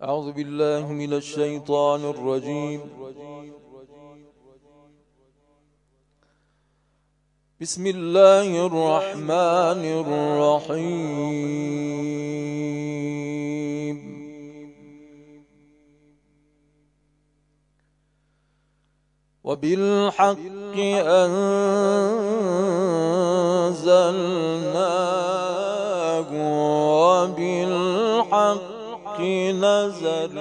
أعوذ بالله من الشيطان الرجيم. بسم الله الرحمن الرحيم. وبالحق أنزلناه وبالحق نزل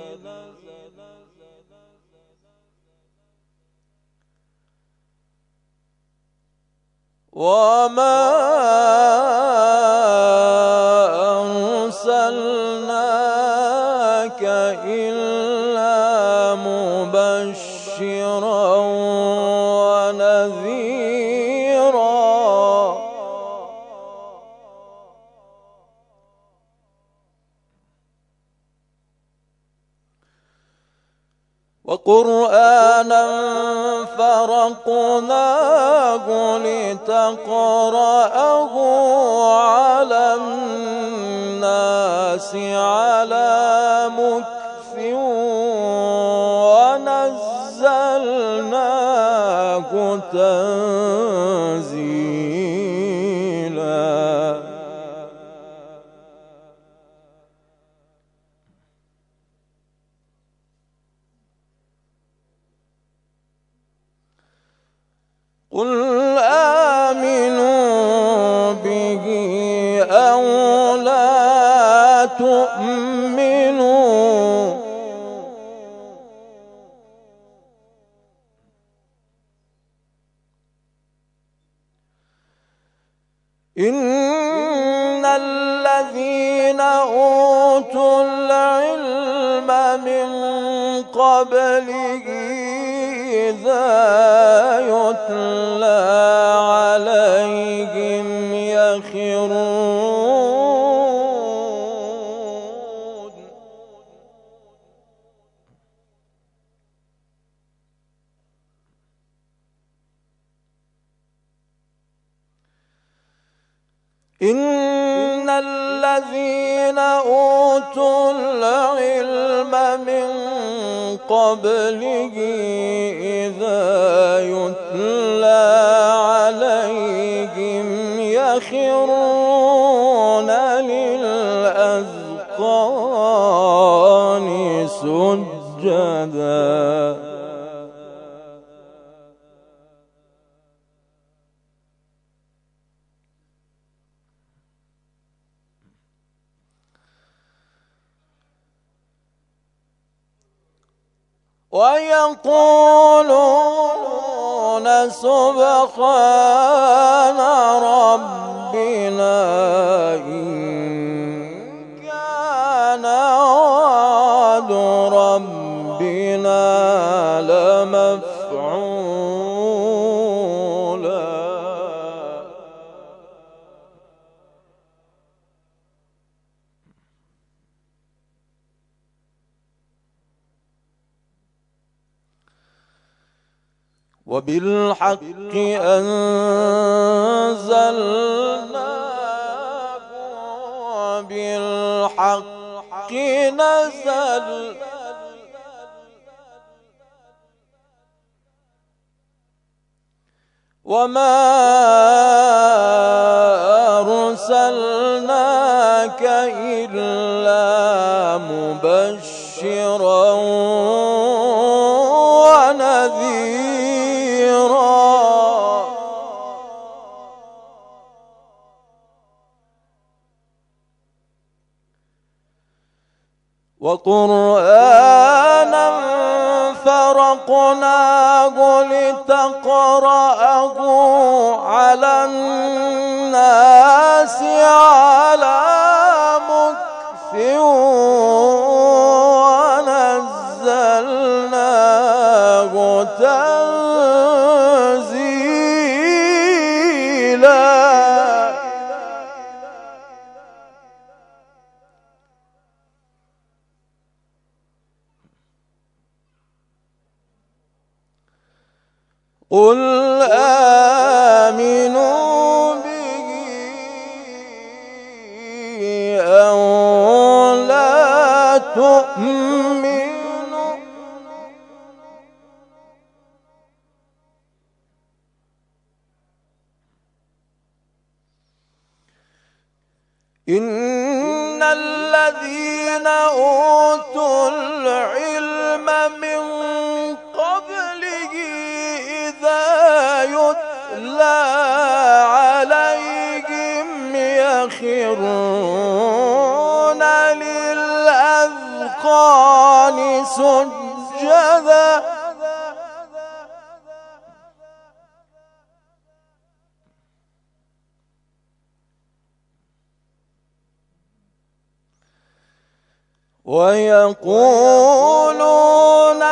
وما أرسلناك إلا مبشرا ونذيرا وقرآنا فرقناه لتقرأه على الناس على مكث ونزلناه تنزيلا. قل آمنوا به أو لا تؤمنوا إن الذين أوتوا العلم من قبله إذا يتلى عليهم يخرون إن الذين أوتوا العلم من قبله إذا يتلى عليهم يخرون للأذقان سجدا. ويقولون سبحان ربنا إن كان وعد ربنا لمفعولا. وبالحق أنزلناه وبالحق نزل وما أرسلناك إلا مبشرا ونذيرا وقرآنا فرقناه لتقرأه على الناس على مكث ونزلناه تنزيلا. قل آمنوا به أو لا تؤمنوا إن الذين أوتوا العلم من قبله إذا يتلى عليهم يخرون للأذقان سجدا ويقولون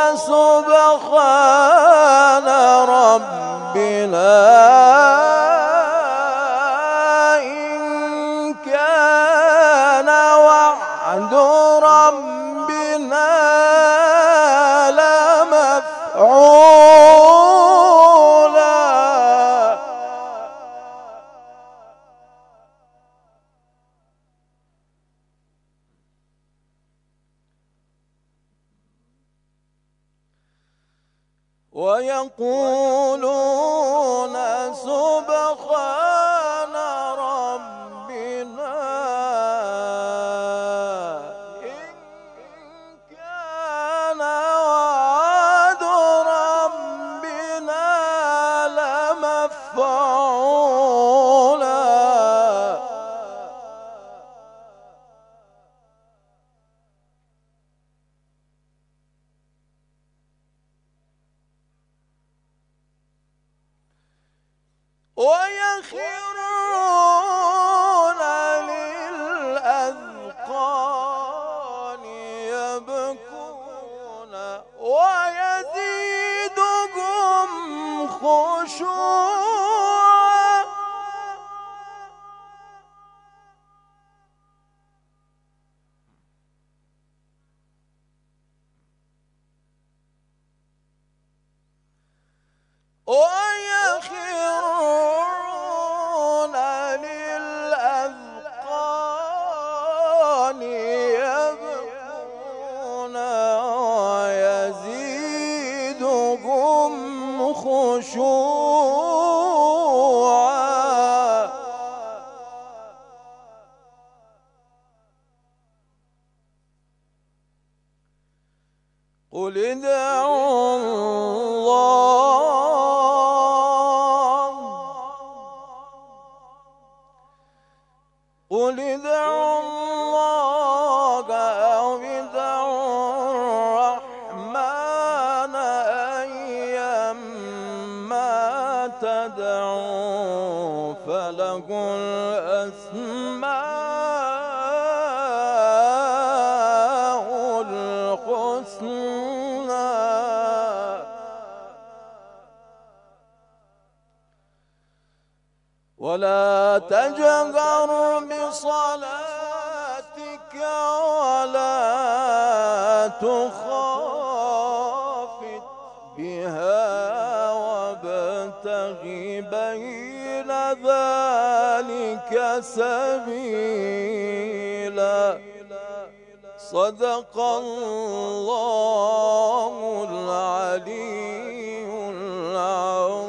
سبحان ربنا إن كان وعد ربنا لمفعولا ويقولون سبحان ربنا إن كان وعد ربنا لمفعولا ويخرون للأذقان يبكون ويزيدهم خشوعا ويخرون للأذقان يبكون ويزيدهم خشوعا قل ادعوا الله قل ادعوا الله أو ادعوا الرحمن أيما تدعوا فله الأسماء الحسنى ولا تجهر بصلاتك ولا تخافت بها وابتغ بين ذلك سبيلا صدق الله العلي العظيم.